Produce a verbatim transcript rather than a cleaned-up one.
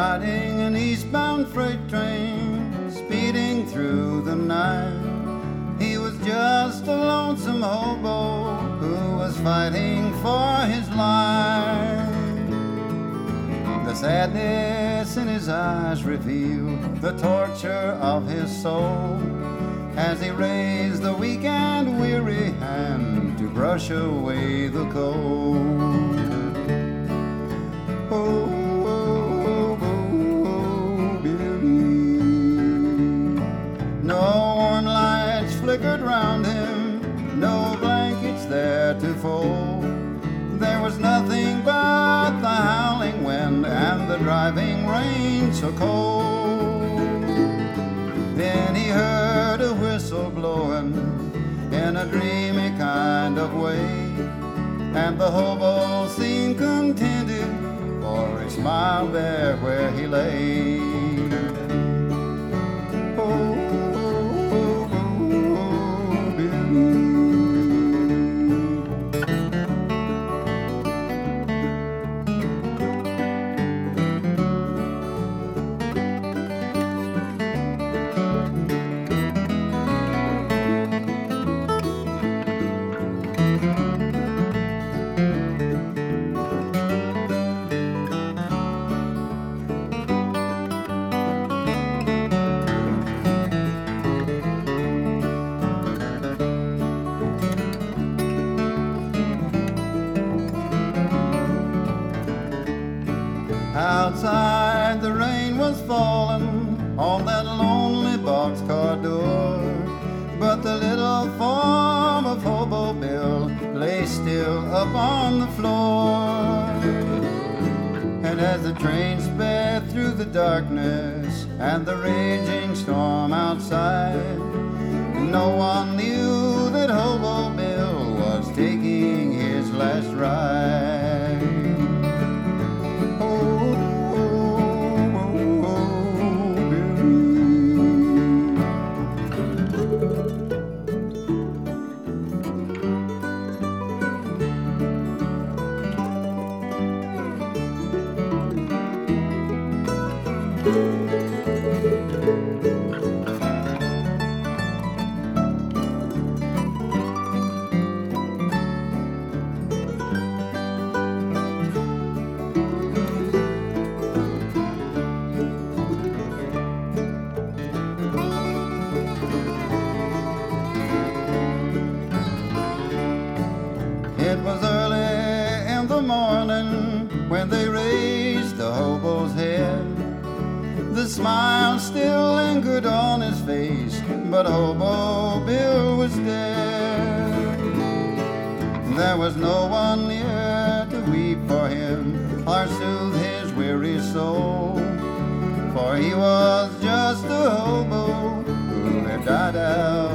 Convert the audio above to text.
riding an eastbound freight train, speeding through the night. He was just a lonesome hobo who was fighting for his life. The sadness in his eyes revealed the torture of his soul as he raised the weak and weary hand to brush away the cold. Oh, oh, oh, oh, Billy. No warm lights flickered round him, no blankets there to fold. There was nothing but the howling wind and the driving rain so cold. Then he heard a whistle blowing in a dreamy kind of way, and the hobo seemed contented, for he smiled there where he lay. Oh, oh, oh, oh, Billy. Outside the rain was falling on that lonely boxcar door, but the little form of Hobo Bill lay still up on the floor. And as the train sped through the darkness and the raging storm outside, no one knew that Hobo Bill was taking his last ride. It was early in the morning when they raised the hobo's head. The smile still lingered on his face, but Hobo Bill was dead. There was no one near to weep for him or soothe his weary soul, for he was just a hobo who had died out